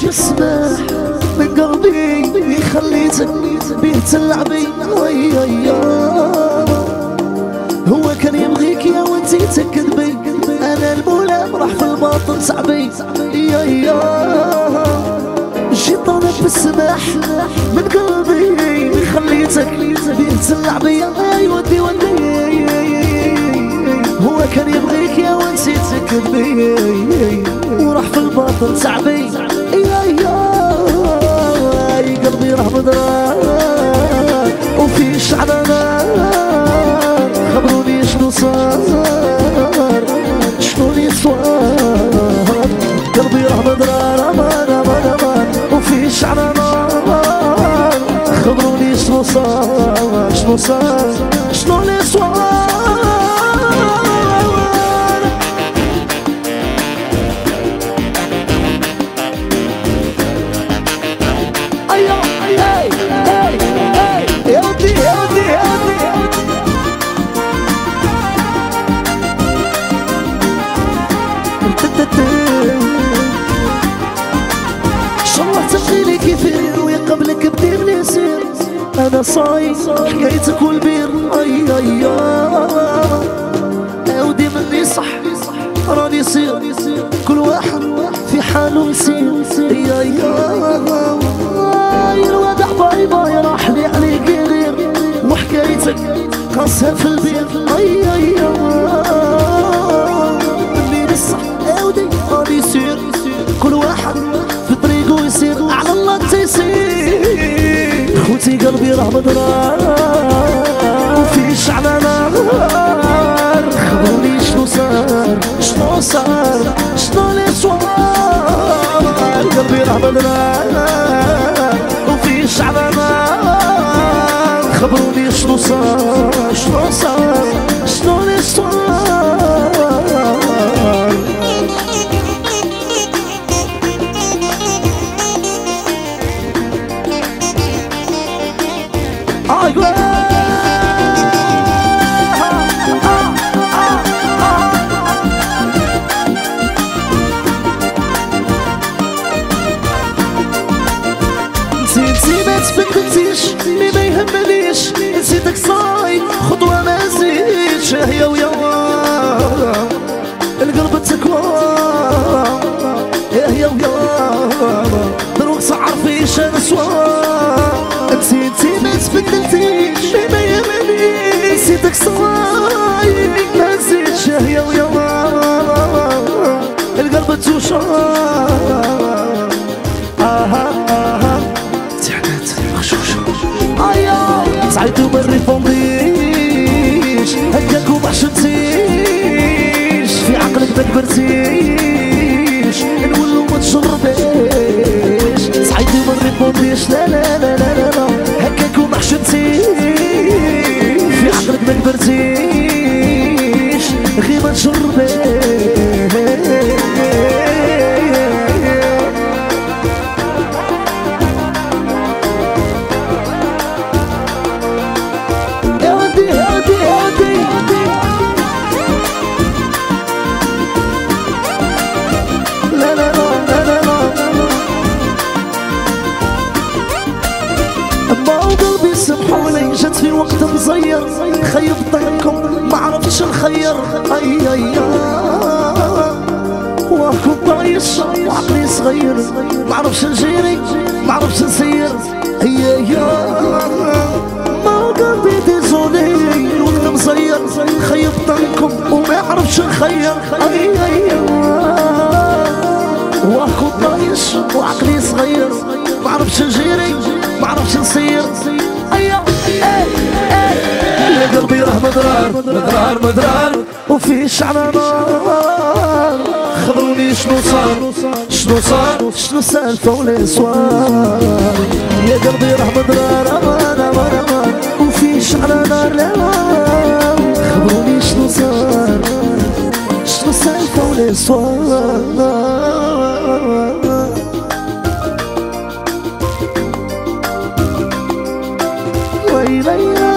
السماح من قلبي خليتك بيه تلعبي. هو كان يبغيك يا وانتي تكذبي، انا الملام راح في الباطن صعبي. الشيطان بالسماح من قلبي خليتك بيه تلعبي. ودي هو كان يبغيك يا وانتي تكذبي، وراح في الباطن صعبي. قلبي راح مدرار وفي شعلنا، خبروني شنو صار شنو صار. قلبي راح مدرار امان امان امان وفي شعلنا، خبروني شنو صار شنو صار شنو صار. شالله تبغيلي كيفين ويا قبلك بدير يصير، انا صايم حكايتك والبير. ودي مني صح راني يصير كل واحد في حاله يصير. الوضع باي باي راح لي عليك يغير، وحكايتك قاسها في البير. مني الصح ودي راني يصير كل واحد في طريقه يصير، على الله تيصير. خوتي قلبي راه مدرار وفي شعلة نار، خبروني شنو صار شنو صار شنو اللي صار. قلبي راه مدرار وفي شعلة نار، خبروني شنو صار شنو صار شنو اللي صار. ما يهمنيش نسيتك صايم خطوة ما زيدش. هي ويا القلب تكوى، هي ويا دروك صعر فيش انا سوا. انتي ما تبدلتيش ما يهمنيش نسيتك صايم ما زيدش. هي ويا القلب توشى. سعيت وما ريفونديش هكاك وما حشمتيش، في عقلك ما كبرتيش نولو ما تجربيش. سعيت وما ريفونديش لا لا لا لا لا، هكاك وما حشمتيش، في عقلك ما كبرتيش غير ما تجربيش. جات في وقت مزير خيبتكم ما عرفتش نخير. واكم طايش وعقلي صغير، ما عرفتش نجيري ما عرفتش نسير. ما قلبي ديزولي الوقت مزير خيبتكم وما عرفتش نخير. واكم طايش وعقلي صغير، ما عرفتش نجيري ما عرفتش نسير. يا قلبي راه مدرار مدرار مدرار وفي شعلة نار، خبروني شنو صار شنو صار شنو سالفة ولا صوار. يا قلبي راه مدرار امان امان امان وفي شعلة نار، لا خبروني شنو صار شنو سالفة ولا صوار. ويلي